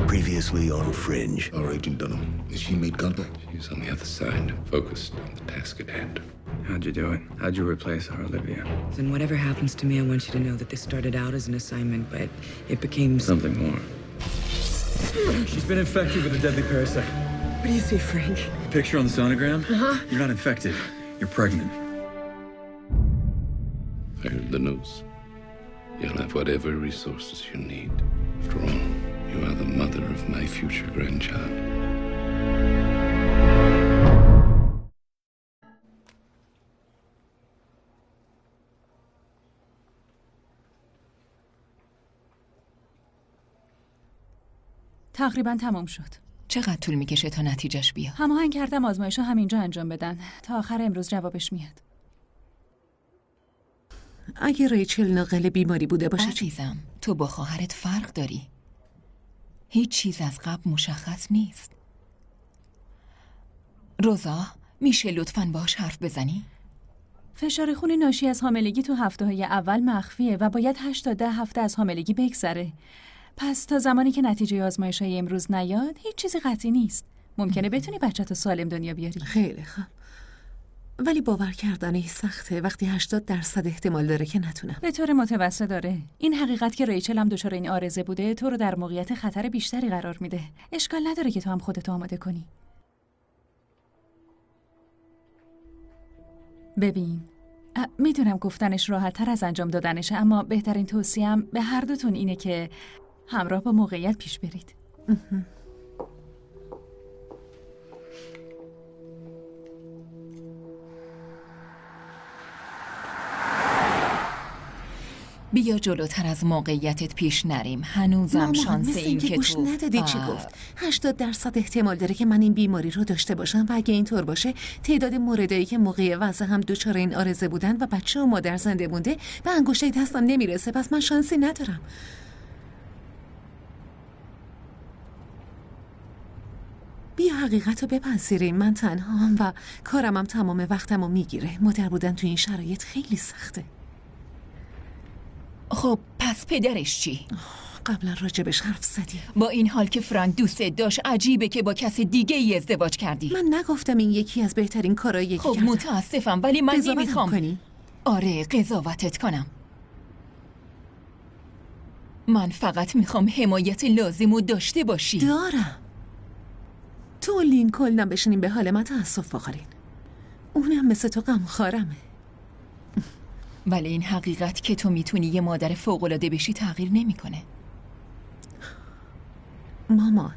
Previously on Fringe. Our agent Dunham, has she made contact? She's on the other side, focused on the task at hand. How'd you do it? How'd you replace her, Olivia? And whatever happens to me, I want you to know that this started out as an assignment, but it became Something more. She's been infected with a deadly parasite. What do you see, Frank? Picture on the sonogram? You're not infected. You're pregnant. I heard the news. You'll have whatever resources you need. After all, you are the mother of my future grandchild. تقریبا تمام شد. چقدر طول میکشه تا نتیجهش بیاد؟ هماهنگ کردم آزمایشو همینجا انجام بدن. تا آخر امروز جوابش میاد. اگه ریچل ناقل بیماری بوده باشه عزیزم، تو با خواهرت فرق داری. هیچ چیز از قبل مشخص نیست. روزا، میشه لطفاً باهاش حرف بزنی؟ فشار خون ناشی از حاملگی تو هفته‌های اول مخفیه و باید 8 تا 10 هفته از حاملگی بگذره. پس تا زمانی که نتیجه آزمایش‌های امروز نیاد، هیچ چیزی قطعی نیست. ممکنه بتونی بچه‌تو سالم دنیا بیاری. خیلی خوب. ولی باور کردنش سخته وقتی 80% احتمال داره که نتونم. به طور متوسط داره. این حقیقت که ریچل هم دچار این آرزه بوده تو رو در موقعیت خطر بیشتری قرار میده. اشکال نداره که تو هم خودتو آماده کنی. ببین، میدونم گفتنش راحت تر از انجام دادنشه، اما بهترین توصیه‌ام به هر دوتون اینه که همراه با موقعیت پیش برید. بیا جلوتر از موقعیتت پیش نریم. هنوزم شانس این که گوش ندادی چی گفت. 80% احتمال داره که من این بیماری رو داشته باشم و اگه اینطور باشه تعداد موردایی که موقع وضع هم دچار این آرزه بودن و بچه و مادر زنده مونده به انگشته دستم نمیرسه. پس من شانسی ندارم. بیا حقیقت رو بپذیریم. من تنهام و کارمم تمام وقتمو میگیره. مادر بودن تو این شرایط خیلی سخته. خب پس پدرش چی؟ قبلا راجبش حرف زدی. با این حال که فرانک دوست داشت، عجیبه که با کس دیگه ای ازدواج کردی. من نگفتم این یکی از بهترین کارهاییه که خب کردم. متاسفم ولی من نمیخوام کنی؟ آره قضاوتت کنم. من فقط میخوام حمایت لازمو داشته باشی. دارم. تو و لینکلن بشینیم به حال من تأسف بخورین. اونم مثل تو غمخوارمه. ولی این حقیقت که تو میتونی یه مادر فوق‌العاده بشی تغییر نمیکنه. مامان،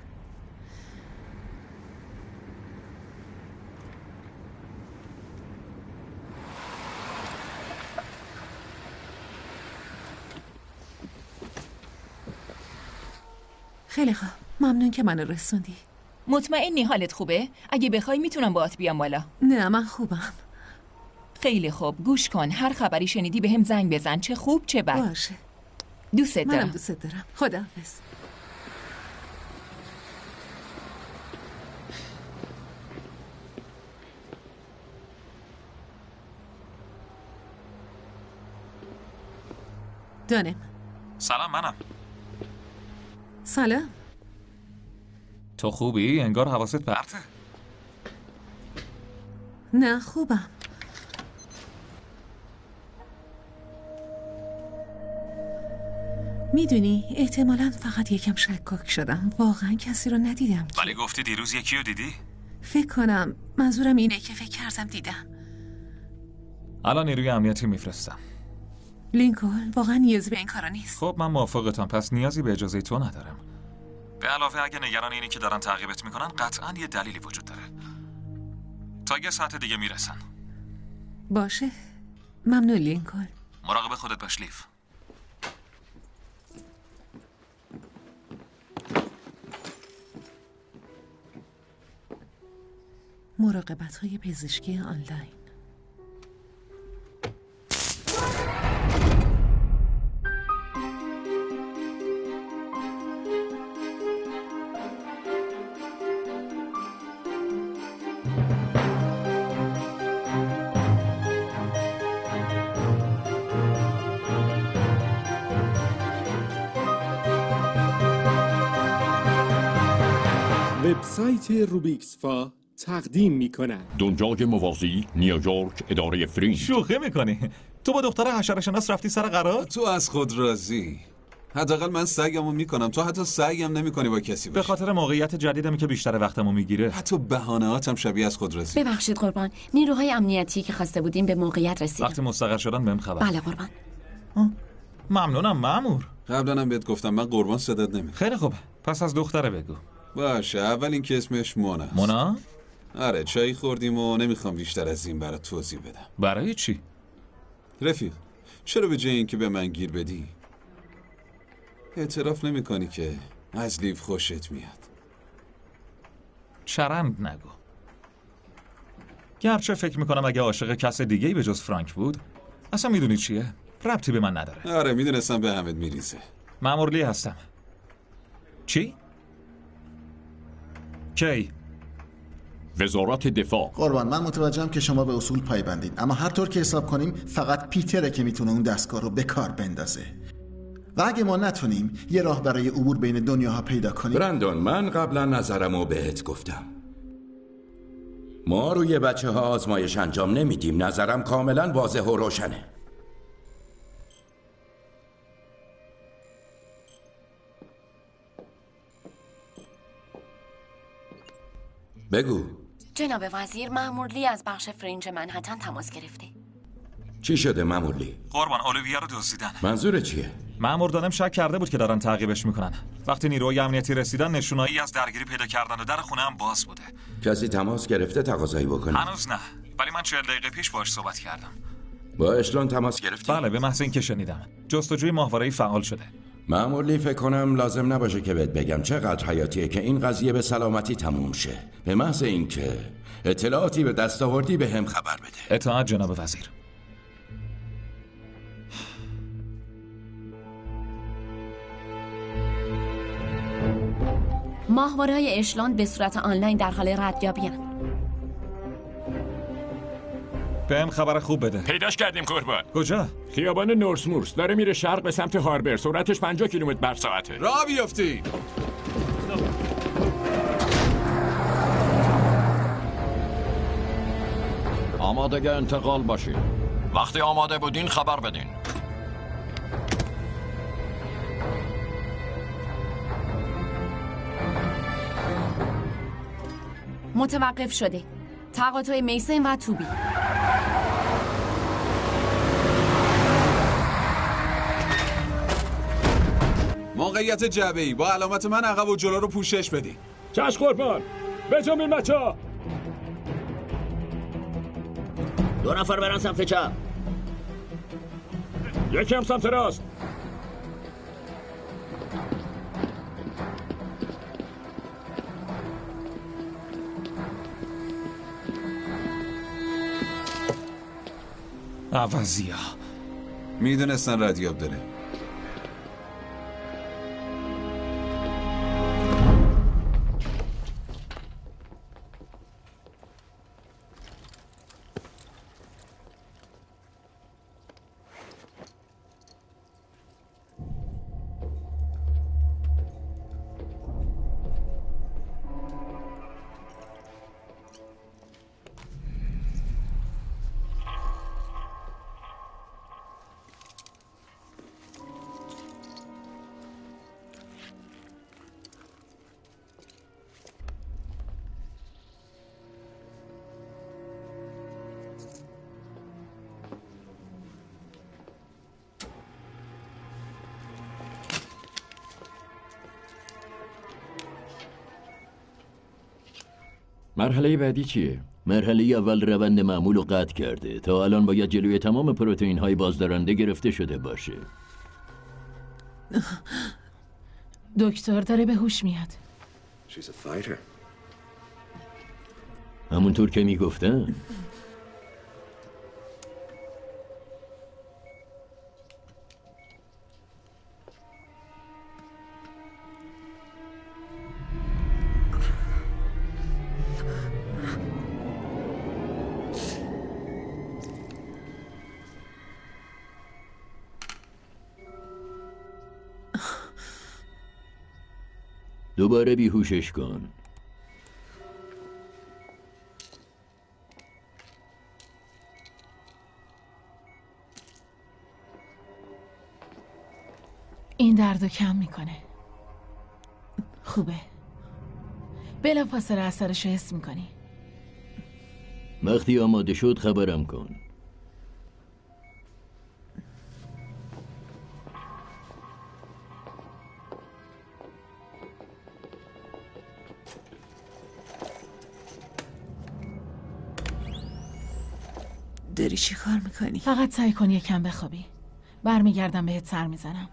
خیلی خوب. ممنون که منو رسوندی. مطمئنی حالت خوبه؟ اگه بخوای میتونم باهات بیام بالا. نه من خوبم. خیلی خوب، گوش کن. هر خبری شنیدی به هم زنگ بزن، چه خوب چه بد. باشه. دوست دارم. منم دوست دارم. خداحافظ. دانم. سلام، منم. سلام. تو خوبی؟ انگار حواست پرته. نه خوبم. میدونی احتمالاً فقط یکم شکاک شدم. واقعا کسی رو ندیدم. ولی گفتی دیروز یکی رو دیدی؟ فکر کنم منظورم اینه که فکر کردم دیدم. الان نیروی امنیتی میفرستم. لینکلن واقعا نیازی به این کارا نیست. خب من موافقتم، پس نیازی به اجازه تو ندارم. به علاوه اگه نگران اینی که دارن تعقیبت میکنن، قطعاً یه دلیلی وجود داره. تا یه ساعت دیگه میرسن. باشه. ممنون لینکلن. مراقب خودت باش لیف. مراقبت‌های پزشکی آنلاین. وبسایت روبیکسفا تقدیم می‌کند. دنیای موازی، نیویورک، اداره فرینج. شوخی میکنی؟ تو با دختر حشره‌شناس رفتی سر قرار؟ تو از خود راضی. حداقل من سعیمو میکنم، تو حتی سعیم نمیکنی با کسی باشی. به خاطر موقعیت جدیدم که بیشتر وقتمو میگیره. حتی بهانه‌هاتم شبیه از خود راضی. ببخشید قربان، نیروهای امنیتی که خواسته بودیم به موقعیت رسیدن. وقتی مستقر شدن بهم خبر. بله قربان. ممنونم مأمور. قبلا هم بهت گفتم من قربان صدات نمیکنم. خیلی خوب، پس از دختره بگو. باشه، اول این که اسمش مونا. مونا؟ آره، چای خوردیم و نمیخوام بیشتر از این برات توضیح بدم. برای چی؟ رفیق، چرا به جای اینکه به من گیر بدی اعتراف نمی‌کنی که از لیو خوشت میاد؟ چرند نگو. گرچه فکر میکنم اگه عاشق کس دیگه‌ای به جز فرانک بود، اصلا میدونی چیه؟ ربطی به من نداره. آره میدونستم به همت میریزه. مأمور لی هستم. چی؟ کی؟ وزارت دفاع. قربان، من متوجهم که شما به اصول پایبندین، اما هر طور که حساب کنیم فقط پیتره که میتونه اون دستگاه رو به کار بندازه. و اگه ما نتونیم یه راه برای عبور بین دنیاها پیدا کنیم. برندون، من قبلا نظرمو بهت گفتم. ما روی بچه‌ها آزمایش انجام نمیدیم. نظرم کاملا واضح و روشنه. بگو. جناب وزیر، مأمور لی از بخش فرینج منهتن تماس گرفته. چی شده مأمور لی؟ قربان، اولویا رو دزدیدن. منظور چیه؟ مأمور دانم شک کرده بود که دارن تعقیبش میکنن. وقتی نیروهای امنیتی رسیدن نشونایی از درگیری پیدا کردن و در خونه هم باز بوده. کسی تماس گرفته تقاضایی بکنه؟ هنوز نه، ولی من 40 دقیقه پیش باهاش صحبت کردم. با اشلون تماس گرفتی؟ بله، به محض اینکه شنیدم. جستجوی ماهواره‌ای فعال شده. مأمور لی، فکر کنم لازم نباشه که بهت بگم چقدر حیاتیه که این قضیه به سلامتی تموم شه. به محض اینکه اطلاعاتی به دست آوردی به هم خبر بده. اطاعت جناب وزیر. ماهواره‌های اشلان به صورت آنلاین در حال ردیابی هستند. بهم خبر خوب بده. پیداش کردیم قربان. کجا؟ خیابان نورسمورس، داره میره شرق به سمت هاربر. سرعتش 50 کیلومتر بر ساعته. راه بیافتی. آماده انتقال باشین. وقتی آماده بودین خبر بدین. متوقف شده. تقاطع میسن و توبی. موقعیت جعبه‌ای، با علامت من عقب و جلو رو پوشش بدین. چشم قربان، بجنبین بچه‌ها. 2 نفر برن سمت چپ. یکی هم سمت راست. عوضیا میدونستن ردیاب داره. مرحله بعدی چیه؟ مرحله اول روند معمول رو قطع کرده. تا الان باید جلوی تمام پروتئین های بازدارنده گرفته شده باشه. دکتر داره به هوش میاد. همونطور که میگفتن. دوباره بیهوشش کن. این دردو کم میکنه. خوبه. بلافاصله اثرشو حس میکنی. وقتی آماده شد خبرم کن. داری چی کار میکنی؟ فقط سعی کن یکم بخوابی. برمیگردم بهت سر میزنم.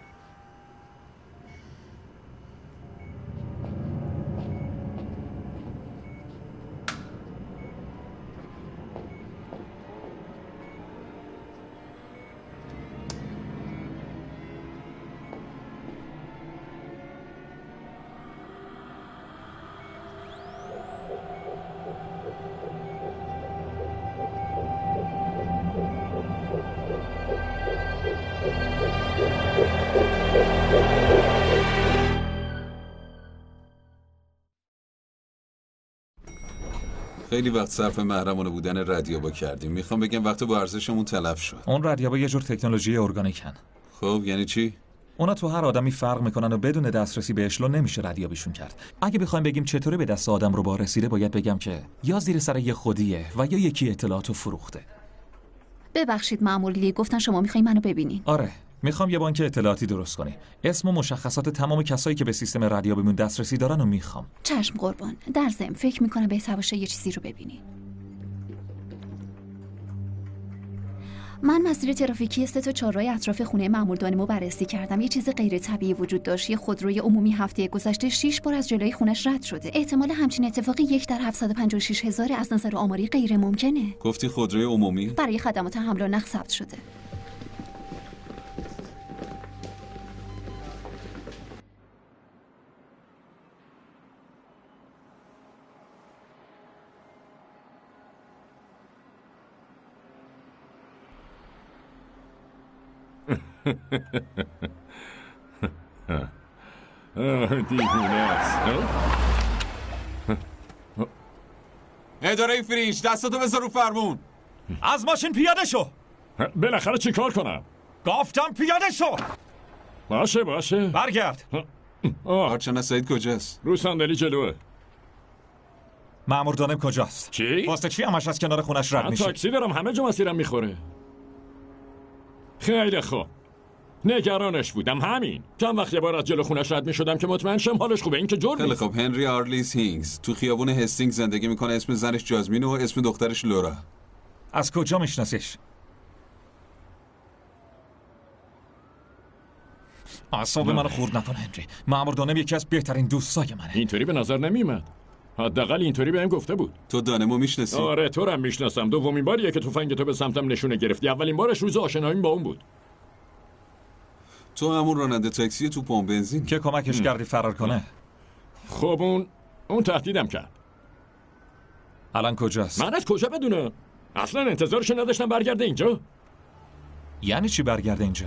خیلی وقت صرف محرمانه بودن ردیابا کردیم. میخوام بگم وقت با ارزشمون تلف شد. اون ردیابا یه جور تکنولوژی ارگانیکن. خب یعنی چی؟ اونا تو هر آدمی فرق میکنن و بدون دسترسی به اشلو نمیشه ردیابیشون کرد. اگه بخوایم بگیم چطوری به دست آدم رو رسیده، باید بگم که یا زیر سر یه خودیه و یا یکی اطلاعاتو فروخته. ببخشید مأمور لی، گفتن شما میخواین منو ببینین. آره، میخوام یه بانک اطلاعاتی درست کنی. اسم و مشخصات تمام کسایی که به سیستم ردیابیمون دسترسی دارن رو میخوام. چشم قربان. در ضمن فکر میکنم بهتر باشه یه چیزی رو ببینین. من مسیر ترافیکی 3 تا 4 راه اطراف خونه مأمور دانمو بررسی کردم. یه چیز غیر طبیعی وجود داشت. یه خودروی عمومی هفته گذشته 6 بار از جلوی خونش رد شده. احتمال همچین اتفاقی 1 در 756,000 از نظر آماری غیر ممکنه. گفتی خودروی عمومی؟ برای خدمات حمل و نقل ثبت شده. دیوونه است. اداره فرینج دستاتو بذار رو فرمون. از ماشین پیاده شو. بالاخره چی کار کنم؟ گفتم پیاده شو. باشه برگرد. آرچنا سعید کجاست؟ رو صندلی جلوه. مأمور دانم کجاست؟ چی؟ واسه چی همش از کنار خونش رد میشه؟ تاکسی دارم، همه جا مسیرم میخوره. خیلی خوب. نگرانش بودم، همین. چند وقت یه بار از جلو خونش رد میشدم که مطمئن شم حالش خوبه. این که جور خیلی نیست. خوب. هنری آرلیس هینگز تو خیابون هستینگ زندگی میکنه. اسم زنش جازمین و اسم دخترش لورا. از کجا میشناسیش؟ اعصاب منو خورد نکن هنری. مأمور دانم یکی از بهترین دوستای منه. اینطوری به نظر نمیومد. حداقل اینطوری بهم گفته بود. تو دانمو میشناسی؟ آره، تو رو هم میشناسم. دومین باریه که تفنگتو به سمتم نشونه گرفتی. اولین بارش روز آشناییم با اون بود. تو همون راننده تاکسی تو پمپ بنزین که کمکش کردی فرار کنه. خب اون تهدیدم کرد. الان کجاست؟ من از کجا بدونم؟ اصلا انتظارش نداشتم برگرده اینجا. یعنی چی برگرده اینجا؟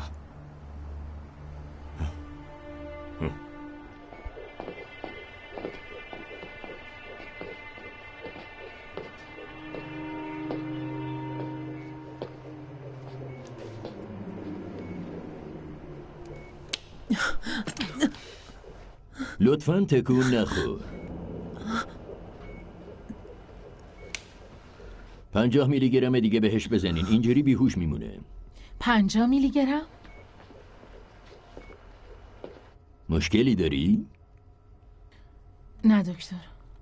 لطفاً تکون نخور. 50 میلی گرم دیگه بهش بزنین، اینجوری بیهوش میمونه. 50 میلی گرم؟ مشکلی داری؟ نه دکتر.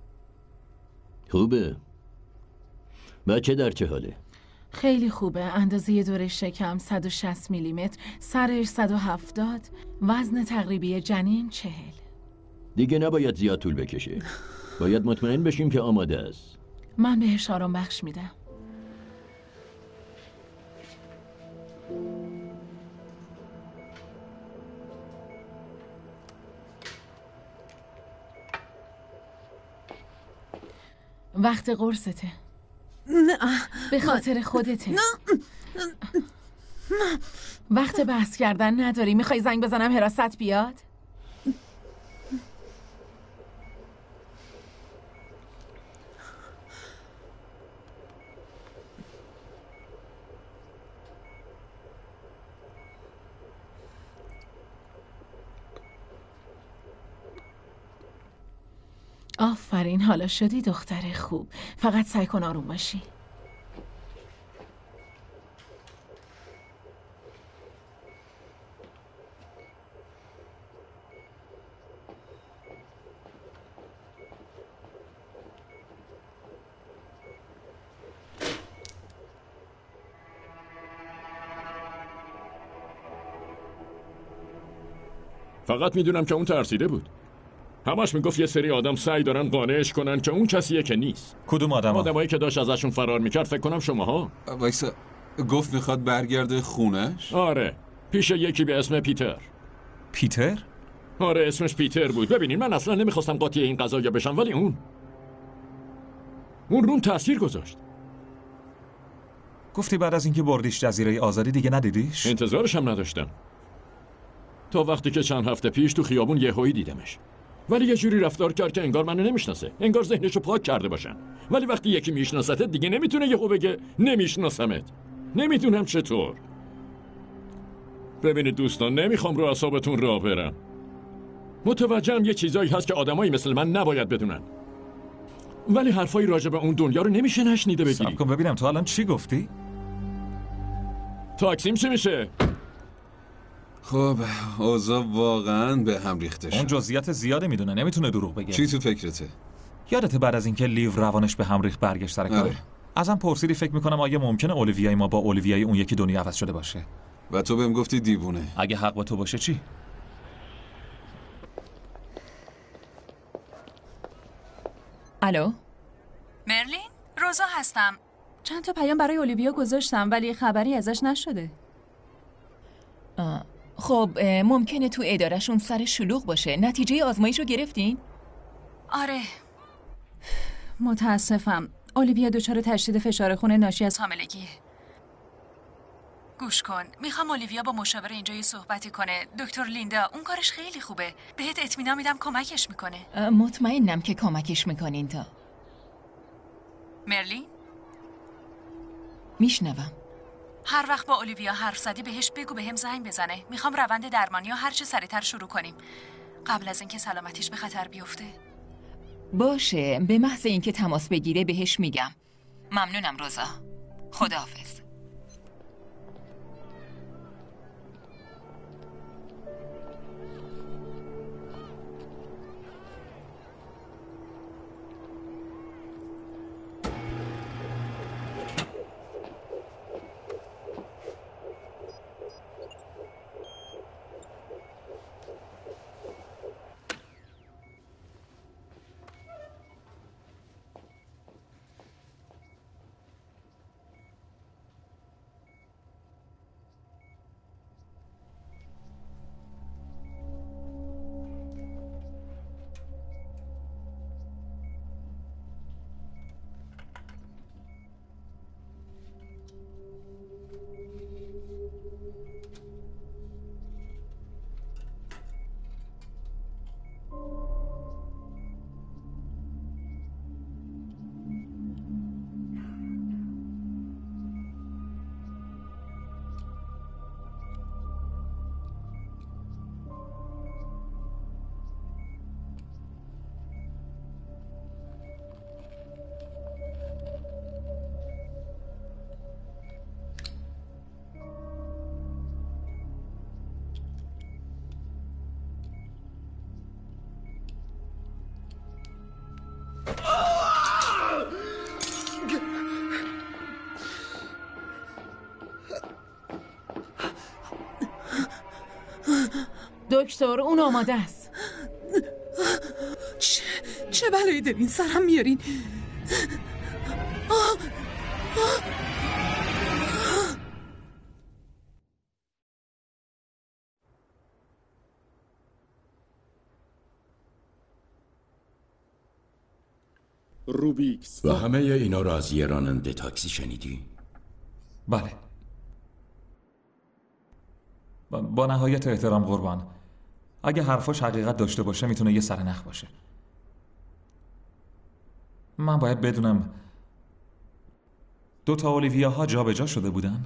خوبه. بچه در چه حاله؟ خیلی خوبه. اندازه دور شکم 160 میلیمتر، سرش 170، وزن تقریبی جنین 40. دیگه نباید زیاد طول بکشه. باید مطمئن بشیم که آماده است. من بهش آرام بخش میدم. وقت قرصته. نه، به خاطر خودته. وقت بحث کردن نداری. میخوای زنگ بزنم حراست بیاد؟ آفرین، حالا شدی دختر خوب. فقط سعی کن آروم باشی. فقط میدونم که اون ترسیده بود. همش میگفت یه سری آدم سعی دارن قانعش کنن که اون کسیه که نیست. کدوم آدم؟ آدمایی که داشت ازشون فرار میکرد. فکر کنم شماها. وایسا، گفت میخواد برگرده خونش؟ آره، پیش یکی به اسم پیتر. پیتر؟ آره، اسمش پیتر بود. ببینین من اصلا نمیخواستم قاطی این قضایا بشم، ولی اون روم تاثیر گذاشت. گفتی بعد از اینکه بردیش جزیره آزادی دیگه ندیدیش؟ انتظارش هم نداشتم، تا وقتی که چند هفته پیش تو خیابون یهویی دیدمش. ولی یه جوری رفتار کرد که انگار منو نمیشناسه، انگار ذهنشو پاک کرده باشن. ولی وقتی یکی میشناستت دیگه نمیتونه یهو بگه نمیشناسمت. نمیدونم چطور. ببینید دوستان، نمیخوام رو اعصابتون راه برم. متوجهم یه چیزایی هست که آدمایی مثل من نباید بدونن، ولی حرفایی راجع به اون دنیا رو نمیشه نشنیده بگیری. صبر کن ببینم تو الان چی گفتی؟ تاکسیم چی میشه؟ خب اوضاع واقعا به هم ریخته شد. اون جزئیات زیاده میدونه، نمیتونه دروغ بگه. چی تو فکرته؟ یادته بعد از اینکه لیو روانش به هم ریخت برگشت سر کار؟ ازم پرسیدی فکر میکنم آیا ممکنه اولیویای ما با اولیویای اون یکی دنیا عوض شده باشه؟ و تو بهم گفتی دیوونه. اگه حق با تو باشه چی؟ الو؟ مرلین؟ روزا هستم. چند تا پیام برای اولیویا گذاشتم ولی خبری ازش نشده. خب ممکنه تو ادارهشون سر شلوغ باشه. نتیجه آزمایش رو گرفتین؟ آره. متاسفم. اولیویا دچار تشدید فشار خون ناشی از حاملگیه. گوش کن، میخوام اولیویا با مشاور اینجا یه صحبتی کنه. دکتر لیندا، اون کارش خیلی خوبه. بهت اطمینان میدم کمکش میکنه. مطمئنم که کمکش میکنین. تا مرلین؟ میشنوم. هر وقت با اولیویا حرف زدی بهش بگو بهم زنگ بزنه. میخوام روند درمانی هر چه سریعتر شروع کنیم قبل از اینکه سلامتیش به خطر بیفته. باشه، به محض اینکه تماس بگیره بهش میگم. ممنونم روزا. خداحافظ. دکتر، اون آماده است. چه بلایی دارین سرم میارین؟ روبیکس و همه اینا رو از یه راننده تاکسی شنیدی؟ بله. با نهایت احترام قربان، اگه حرفاش حقیقت داشته باشه میتونه یه سرنخ باشه. من باید بدونم 2 اولیویاها جا به جا شده بودن؟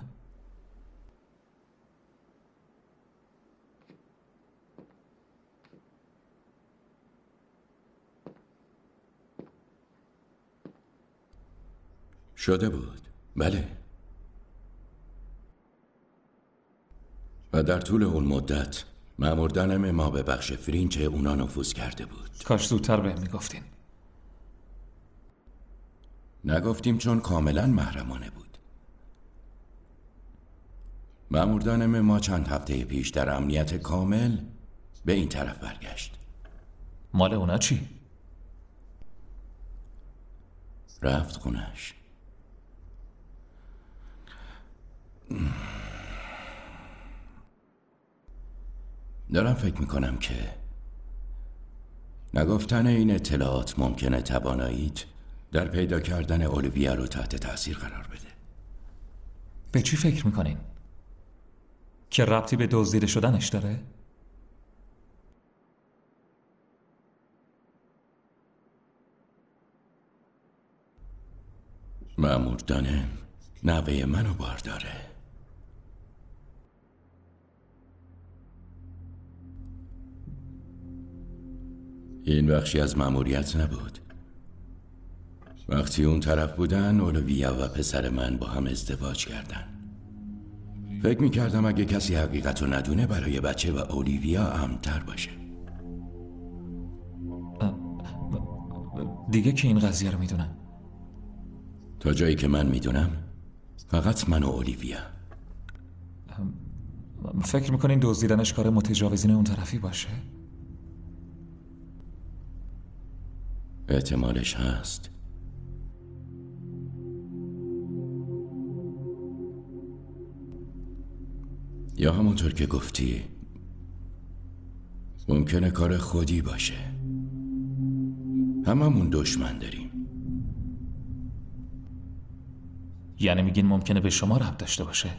شده بود. بله. و در طول اون مدت مأمور دانم ما به بخش فرینج اونا نفوذ کرده بود. کاش زودتر بهم میگفتین. نگفتیم چون کاملا محرمانه بود. مأمور دانم ما چند هفته پیش در امنیت کامل به این طرف برگشت. مال اونا چی؟ رفت خونش. دارم فکر میکنم که نگفتن این اطلاعات ممکنه تواناییت در پیدا کردن اولویا رو تحت تاثیر قرار بده. به چی فکر میکنین؟ که ربطی به دزدیده شدنش داره؟ مأمور دانم نوه منو بارداره. این بخشی از مأموریت نبود. وقتی اون طرف بودن اولویا و پسر من با هم ازدواج کردن. فکر میکردم اگه کسی حقیقت رو ندونه برای بچه و اولیویا امن‌تر باشه. دیگه که این قضیه رو میدونن؟ تا جایی که من میدونم فقط من و اولیویا. فکر میکنین دزدیدنش کار متجاوزین اون طرفی باشه؟ احتمالش هست. یا همونطور که گفتی ممکنه کار خودی باشه. هممون دشمن داریم. یعنی میگین ممکنه به شما ربط داشته باشه؟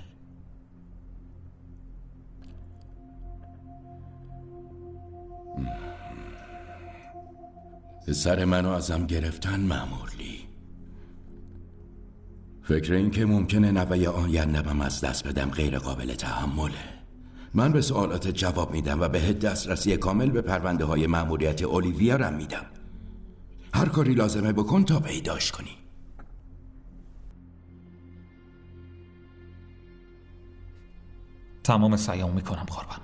سر منو ازم گرفتن مأمور لی. فکر این که ممکنه نوه آینده‌ام از دست بدم غیر قابل تحمله. من به سوالات جواب میدم و بهت دسترسی کامل به پرونده های مأموریت اولیویا رم میدم. هر کاری لازمه بکن تا پیداش کنی. تمام سعیامو میکنم قربان.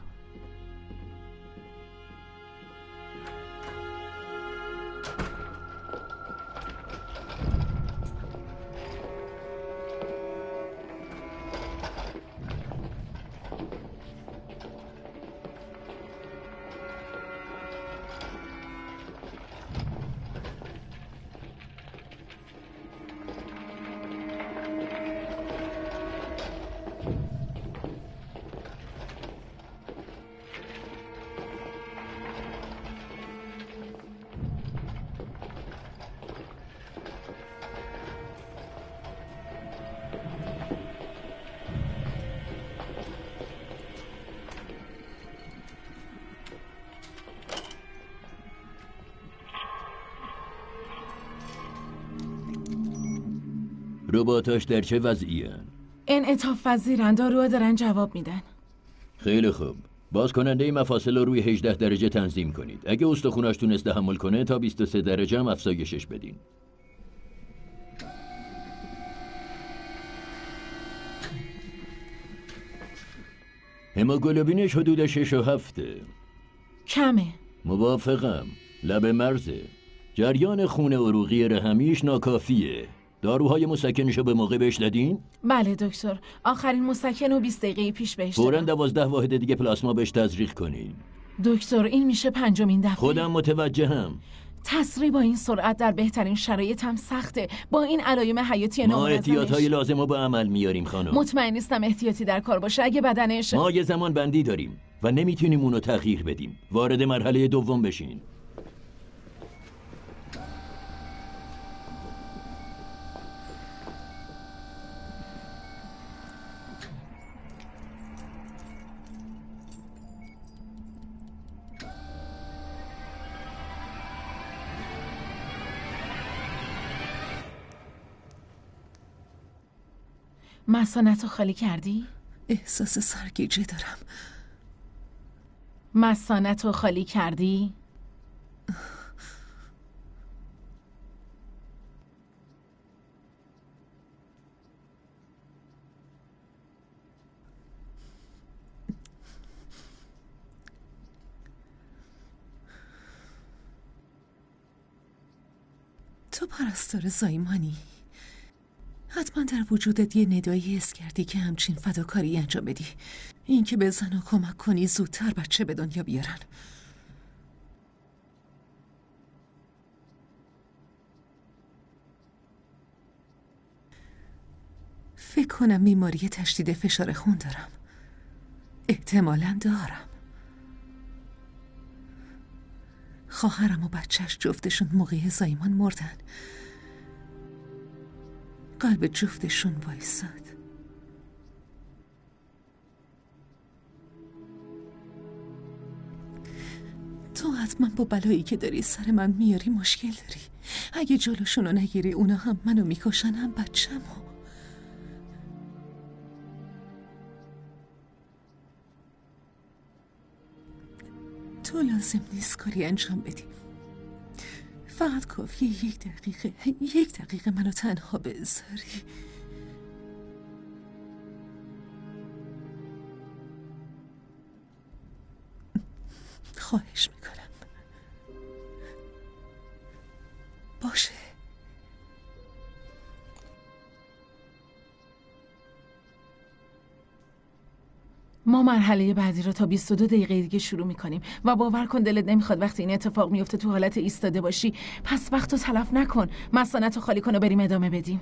رباتاش در چه وضعیه؟ انعطاف پذیرن، داروها دارن جواب میدن. خیلی خوب. باز کننده مفاصل رو روی 18 درجه تنظیم کنید. اگه استخوناش تونست تحمل کنه تا 23 درجه هم افزایشش بدین. هموگلوبینش حدود 6 و 7. کمه. موافقم. لب مرزه. جریان خون عروقی رحمیش ناکافیه. داروهای مسکنشو به موقع بهش دادین؟ بله دکتر. آخرین مسکن رو 20 دقیقه پیش بهش فوراً دادم. 12 واحد دیگه پلاسما بهش تزریق کنین. دکتر این میشه 5مین دفعه. خودم متوجهم. تسریع با این سرعت در بهترین شرایط هم سخته. با این علائم حیاتی ما احتیاطهای لازم رو به عمل میاریم خانم. مطمئن نیستم احتیاطی در کار باشه. اگه بدنش ما یه زمان بندی داریم و نمیتونیم اونو تغییر بدیم. وارد مرحله دوم بشین. مثانه‌تو خالی کردی؟ احساس سرگیجه دارم. مثانه‌تو خالی کردی؟ تو پرستار زایمانی. حتما در وجودت یه ندایی حس کردی که همچین فداکاری انجام بدی. این که به زنها کمک کنی زودتر بچه به دنیا بیارن. فکر کنم بیماری تشدید فشار خون دارم. احتمالاً دارم. خواهرم و بچهش جفتشون موقع زایمان مردن. قلب جفتشون وایساد. تو حتما با بلایی که داری سر من میاری مشکل داری. اگه جلوشونو نگیری اونا هم منو میکشن هم بچه‌مو. تو لازم نیست کاری انجام بدی. فقط کافیه یک دقیقه منو تنها بذاری. خواهش میکنم. باشه. ما مرحله بعدی رو تا 22 دقیقه دیگه شروع میکنیم و باور کن دلت نمیخواد وقتی این اتفاق میفته تو حالت ایستاده باشی. پس وقتو تلف نکن. مثانه‌تو خالی کن و بریم ادامه بدیم.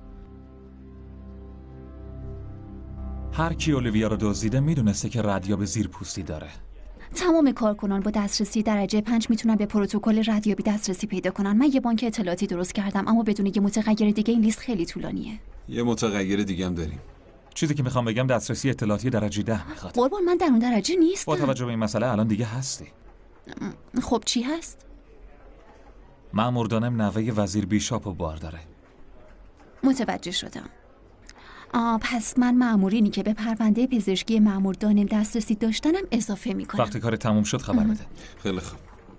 هر کی اولویا رو دزدیده میدونسته که ردیاب زیرپوستی داره. تمام کارکنان با دسترسی درجه 5 میتونن به پروتکل ردیابی دسترسی پیدا کنن. من یه بانک اطلاعاتی درست کردم اما بدون یه متغیر دیگه این لیست خیلی طولانیه. یه متغیر دیگه هم داریم. چیزی که میخوام بگم دسترسی اطلاعاتی درجه 10 میخواد. قربان من در اون درجه نیستم. با توجه به این مسئله الان دیگه هستی. خب چی هست؟ مأمور دانم نوه وزیر بیشاپو بار داره. متوجه شدم. پس من مأمورینی که به پرونده پزشکی مأمور دانم دسترسی داشتنم اضافه میکنم. وقتی کار تموم شد خبر بده. خیلی خوب.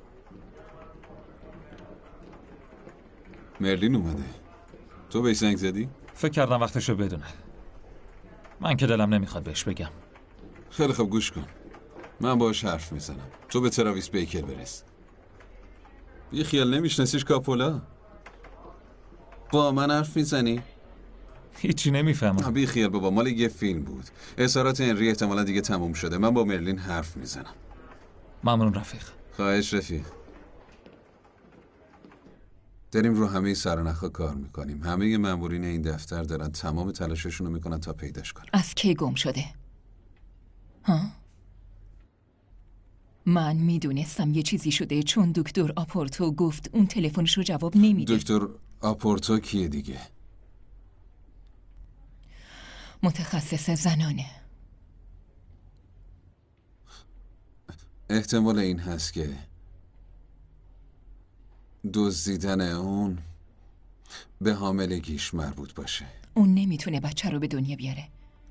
مرلین اومده. تو بهش زنگ زدی؟ فکر کردم وقتشو بدونه. من که دلم نمیخواد بهش بگم. خیلی خوب گوش کن. من باهاش حرف میزنم. تو به تراویس بیکر برس. بی خیال نمیشناسیش کاپولا؟ با من حرف میزنی؟ هیچی نمیفهمم. بی خیال بابا، مال یه فیلم بود. اظهارات هنری احتمالا دیگه تموم شده. من با مرلین حرف میزنم. ممنون رفیق. خواهش رفیق. داریم رو همه سرنخا کار میکنیم. همه مامورین این دفتر دارن تمام تلاششون رو میکنن تا پیداش کنن. از کی گم شده؟ ها؟ من میدونستم یه چیزی شده چون دکتر آپورتو گفت اون تلفنش رو جواب نمیده. دکتر آپورتو کیه دیگه؟ متخصص زنانه. احتمال این هست که دزدیدن اون به حاملگیش مربوط باشه. اون نمیتونه بچه رو به دنیا بیاره.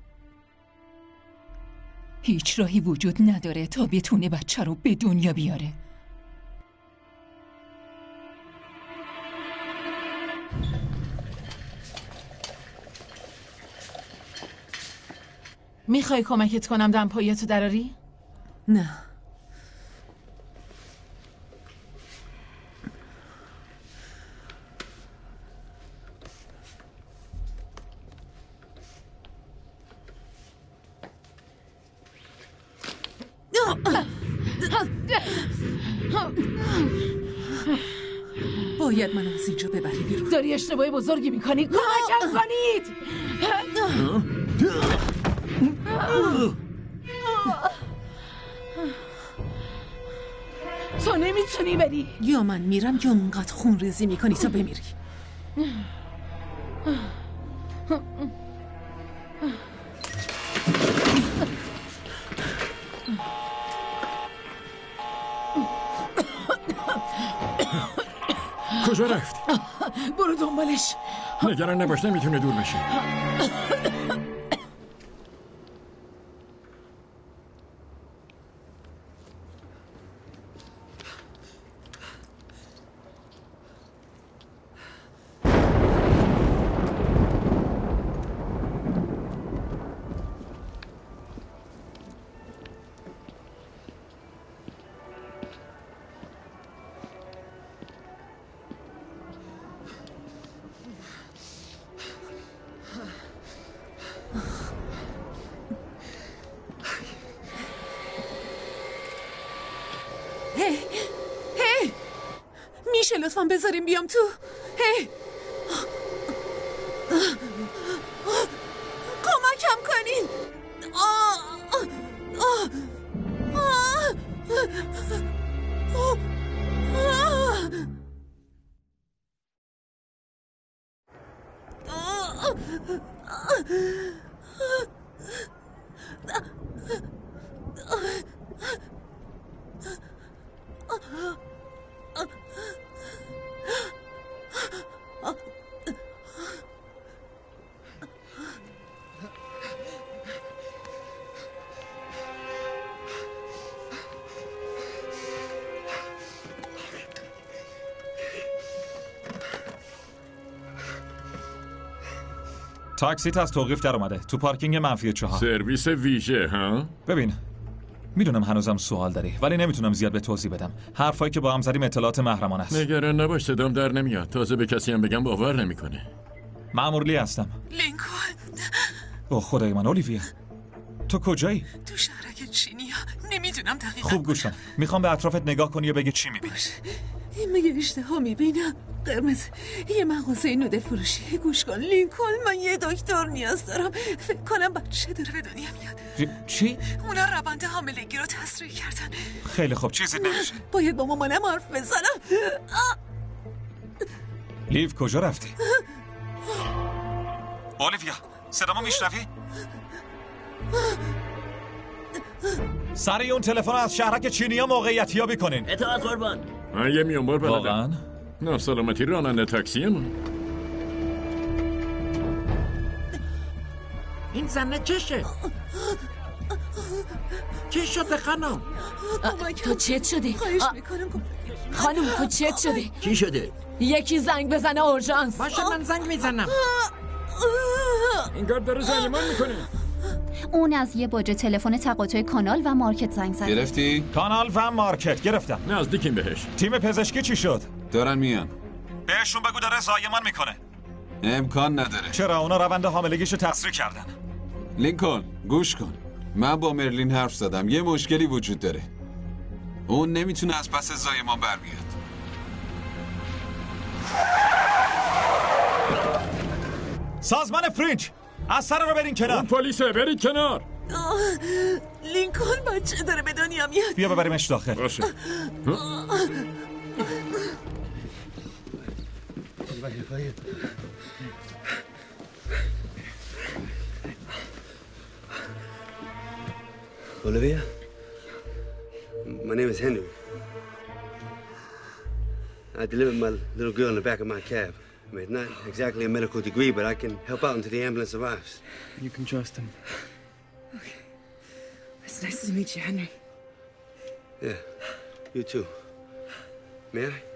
هیچ راهی وجود نداره تا بتونه بچه رو به دنیا بیاره. میخوای کمکت کنم دمپاییتو دراری؟ نه. باید من از اینجا ببری بیرون. داری اشتباه بزرگی میکنی. کمکم کنید. تو نمیتونی بری. یا من میرم یا اونقدر خون ریزی میکنی تا بمیری. کجا رفت؟ برو دنبالش. نگران نباش، نمیتونه دور بشه. میشه لطفاً بذاریم بیام تو؟ هی کمکم کنین. تاکسیت از توقیف در اومده تو پارکینگ -4. سرویس ویژه ها؟ ببین میدونم هنوزم سوال داری ولی نمیتونم زیاد به توضیح بدم. حرفایی که با هم زدیم اطلاعات محرمانه است. نگران نباش، صدام در نمیاد. تازه به کسی هم بگم باور نمیکنه. مأمور لی هستم. لینکلن. اوه خدای من، اولیویا تو کجایی؟ تو شهرک چینیا. نمیدونم دقیقاً. خوب گوش کن، میخوام به اطرافت نگاه کنی و بگی چی میبینی. من یه اشتها میبینم قرمز، یه مغازه نودل فروشی. گوش کن لینکلن، من یه دکتر نیاز دارم. فکر کنم بچه داره به دنیا میاد. چی؟ اونا روند حاملگی رو تسریع کردن. خیلی خوب، چیزی نمیشه. باید با مامانم حرف بزنم. لیو کجا رفتی؟ اولیویا صدامو میشنوی؟ سریع اون تلفن از شهرک چینیا موقعیت یابی کنین. اطاعت قربان. من یه میانبار بلدم. واقعا؟ نه سلامتی راننده تاکسیه من. این زنه چشه؟ چی شده خانم؟ تو چت شدی؟ خواهش میکنم. خانم تو چت شدی؟ چی شده؟ یکی زنگ بزنه اورژانس. باشه من زنگ میزنم. انگار داره زنگمان میکنه. اون از یه باجه تلفن تقاطع کانال و مارکت زنگ زد. گرفتی؟ کانال و مارکت گرفتم. نزدیکیم بهش. تیم پزشکی چی شد؟ دارن میان. بهشون بگو داره زایمان میکنه. امکان نداره. چرا؟ اونا روند حاملگیشو تسریع کردن. لینکلن گوش کن، من با مرلین حرف زدم. یه مشکلی وجود داره. اون نمیتونه از پس زایمان بر بیاد. سازمان فرینج از سر رو برین کنار. اون پلیسه، برید کنار. لینکلن بچه داره به دنیا میاد. بیا ببریمش داخل. باشه. Olivia, my name is Henry. I delivered my little girl in the back of my cab. I mean, it's not exactly a medical degree, but I can help out until the ambulance arrives. You can trust him. Okay. It's nice to meet you, Henry. Yeah, you too. May I?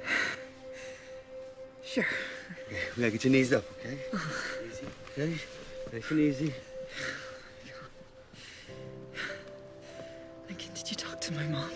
Sure. Okay, we gotta get your knees up, okay? Easy, okay? Nice and easy. Lincoln, did you talk to my mom?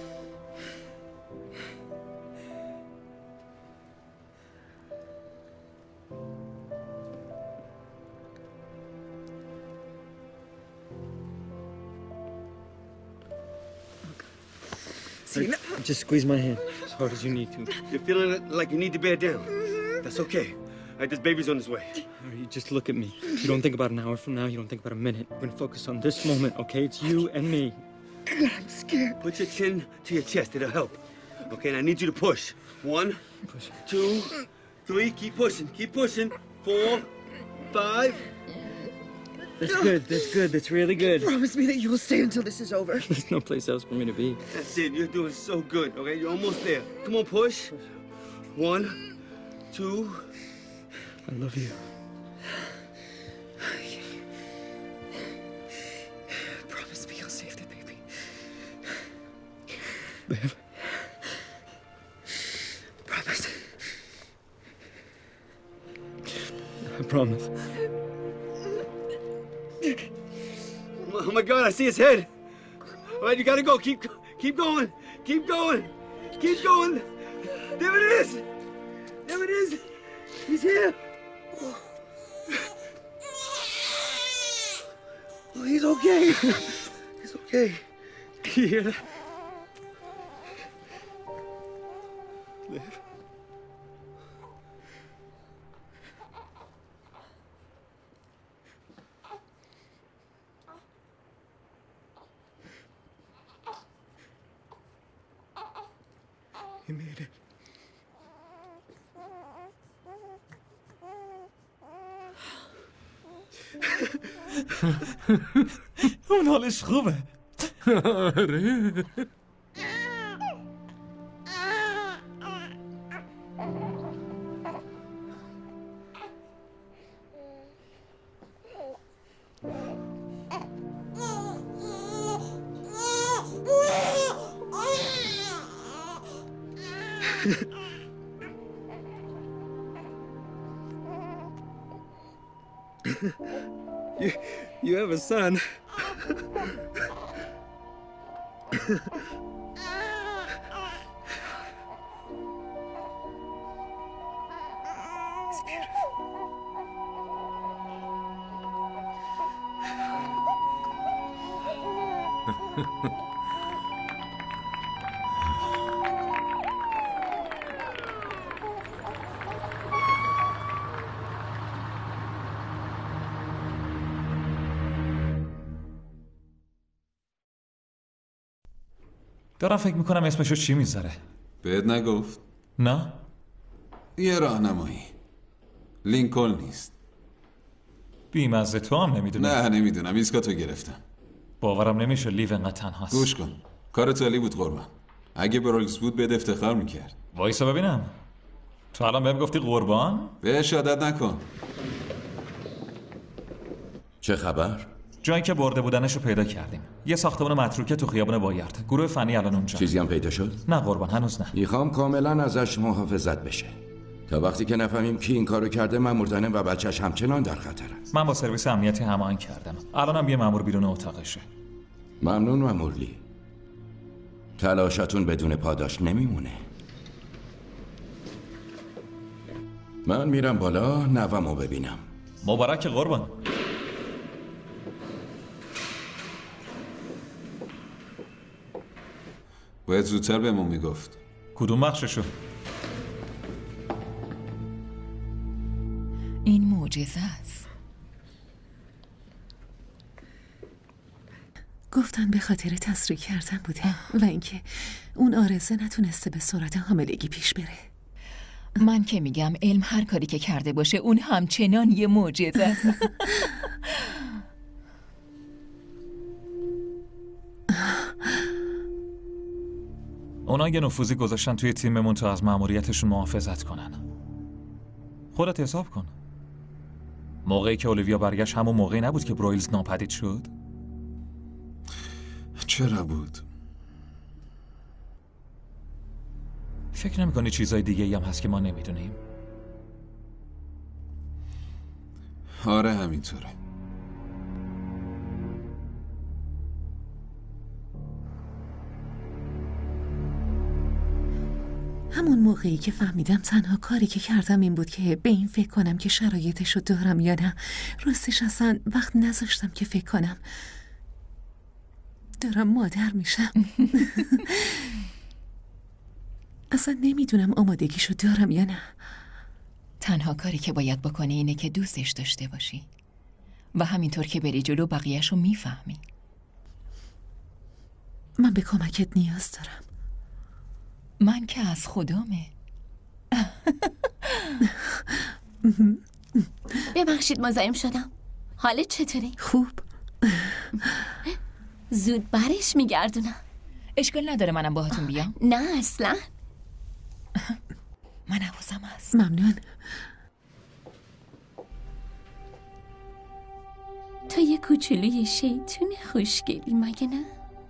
Just squeeze my hand as hard as you need to. You're feeling like you need to bear down. That's okay. All right, this baby's on his way. All right, you just look at me. You don't think about an hour from now. You don't think about a minute. We're gonna focus on this moment, okay? It's you and me. I'm scared. Put your chin to your chest. It'll help. Okay, and I need you to push. 1, 2, 3. Keep pushing. Keep pushing. 4, 5. That's good. That's good. That's really good. Promise me that you will stay until this is over. There's no place else for me to be. That's it. You're doing so good. Okay, you're almost there. Come on, push. 1, 2. I love you. Promise me you'll save the baby. Babe. Promise. I promise. Oh my God! I see his head. All right, you gotta go. Keep going. Keep going. Keep going. There it is. There it is. He's here. Oh, he's okay. He's okay. You hear that? Liv. made it. اون حالش خوبه. آره. You have a son. It's beautiful. دارم فکر میکنم اسمشو چی میذاره. بهت نگفت؟ نه؟ یه راهنمایی. لینکلن نیست. بیمزه تو هم نمیدونی؟ نه نمیدونم، ایسکاتو گرفتم. باورم نمیشه لیو انقدر تنهاست. گوش کن، کارت عالی بود قربان. اگه برولز بود بهت افتخار میکرد. وایسا ببینم. تو الان بهم گفتی قربان؟ بهش عادت نکن. چه خبر؟ جایی که برده بودنشو پیدا کردیم. یه ساختمان متروکه تو خیابون بایرد. گروه فنی الان اونجا. چیزی هم پیدا شد؟ نه قربان، هنوز نه. میخوام کاملا ازش محافظت بشه. تا وقتی که نفهمیم کی این کارو کرده، ماموردانه و بچهش همچنان در خطرن. من با سرویس امنیتی هماهنگ کردم. الانم یه مامور بیرون اتاقشه. ممنون مامورلی. تلاشتون بدون پاداش نمیمونه. من میرم بالا نوامو ببینم. مبارک قربان. باید زودتر بهمون میگفت. کدوم بخششو؟ این معجزه است. گفتن به خاطر تسریع کردن بوده و اینکه اون آرزه نتونسته به سرعت حاملگی پیش بره. من که میگم علم هر کاری که کرده باشه اون همچنان یه معجزه است. اونا یه نفوذی گذاشتن توی تیممون تا از مأموریتشون محافظت کنن. خودت حساب کن. موقعی که اولیویا برگشت همون موقعی نبود که برویلز ناپدید شد؟ چرا بود؟ فکر نمی‌کنی چیزای دیگه‌ای هم هست که ما نمیدونیم؟ آره همینطوره. همون موقعی که فهمیدم تنها کاری که کردم این بود که به این فکر کنم که شرایطشو دارم یا نه. راستش اصلا وقت نذاشتم که فکر کنم دارم مادر میشم. اصلا نمیدونم آمادگیشو دارم یا نه. تنها کاری که باید بکنی اینه که دوستش داشته باشی و همینطور که بری جلو بقیهشو میفهمی. من به کمکت نیاز دارم. من که از خدامه. ببخشید مزاحم شدم. حالت چطوری؟ خوب. زود برش میگردونم. اشکال نداره منم باهاتون بیام؟ نه اصلا. من حواسم هست. ممنون. تو یه کوچولوی شیطون خوشگلی مگه نه؟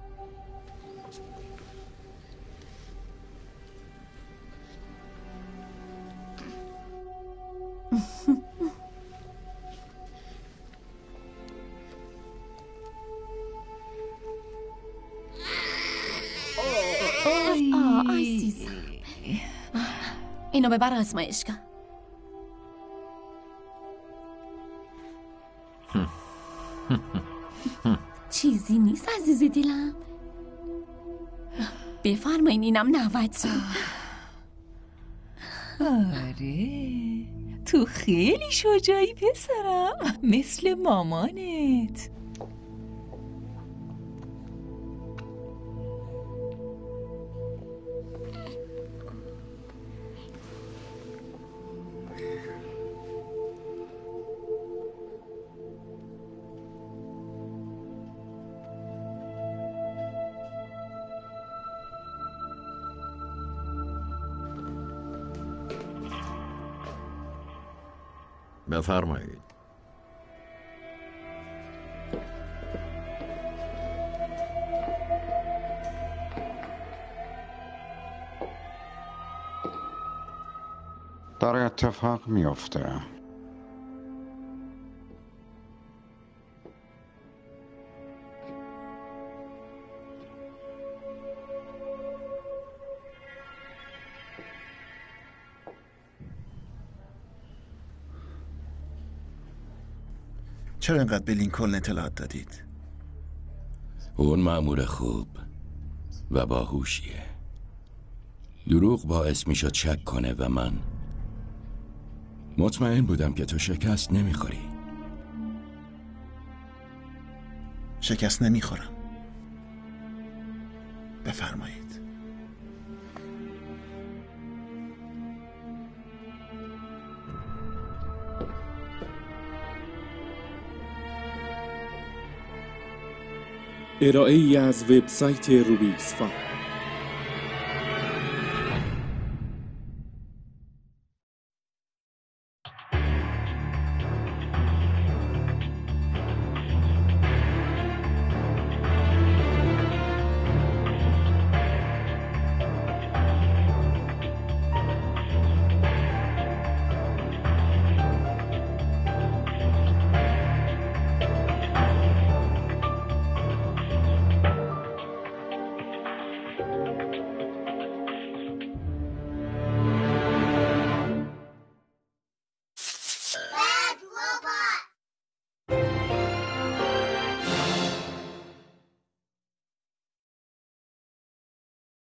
عزیزم اینو ببر آزمایشگاه. چیزی نیست عزیز دلم. بفرمایین اینم 90 تومن. آره تو خیلی شجاعی پسرم، مثل مامانت. بفرمایید. داره اتفاق میفته. چرا اینقدر به لینکلن اطلاعات دادید؟ اون مأمور خوب و باهوشیه. دروغ باعث میشد شک کنه و من مطمئن بودم که تو شکست نمیخوری. شکست نمیخورم. بفرمایید. ارائه‌ای از وبسایت روبیکس فام.